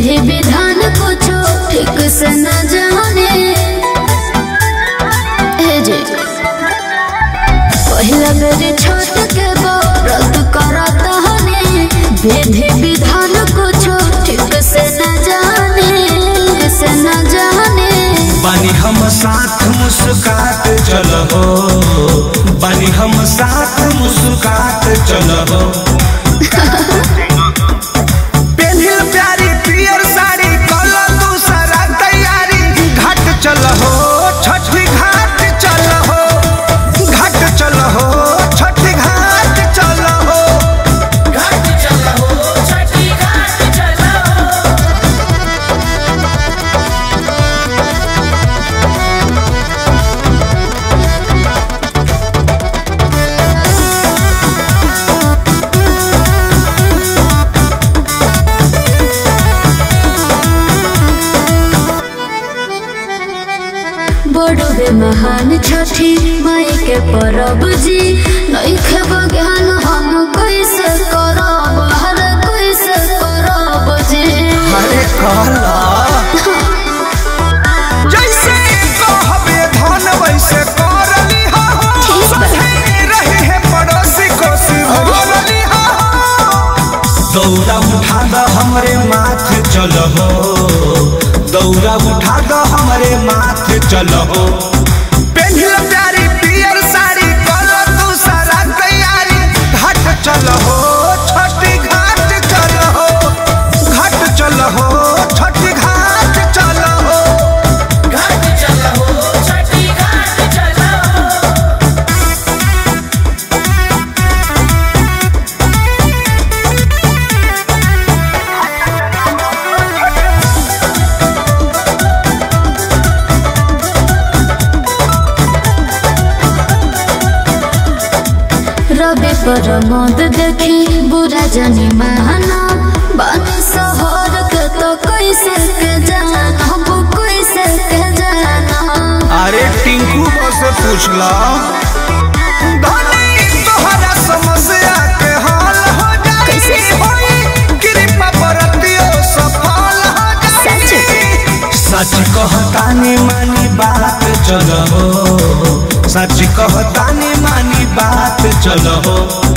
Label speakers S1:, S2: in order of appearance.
S1: विधि विधान कुछ ठीक से न जाने जे पहला बेरी छोट के व्रत करता हने विधि विधान कुछ ठीक से न जाने
S2: बानी हम साथ मुस्कात चलो बानी हम साथ मुस्कात चलो पेन्हिल प्यारी पियर साड़ी कलो दूसरा तैयारी घाट चलो छठी घाट चलो घाट चलो छठी घाट चलो
S3: घाट चलो छठी घाट चलो।
S1: बड़े महान छठी माई के परब जी नइखे बज्ञान हम कैसे करब हर कैसे करब जी
S2: अरे कहला जैसे कहबे धन वैसे करली हो रहे है पड़ोसी कोसी भरली हो दौरा उठा द हमरे माथे चलो दौरा उठा द हमरे माथे चलो पेन्हिल प्यारी पियर साड़ी कलो दूसरा तैयारी घाट चलो छठी घाट चलो घाट चलो छठी घाट चलो
S3: घाट चलो छठी घाट चलो।
S1: रवि पर मद देखी बुरा जानी माना बानी शहर के तो कैसे के जाना कैसे के जाना
S2: अरे टिंकू से पूछला तोहरा समस्या के हल हो जाए
S1: कैसे?
S2: होई कृपा बरतियो सफल हो जाए सच कहतानी मानी बात चलो सच कहतानी मानी बात चलो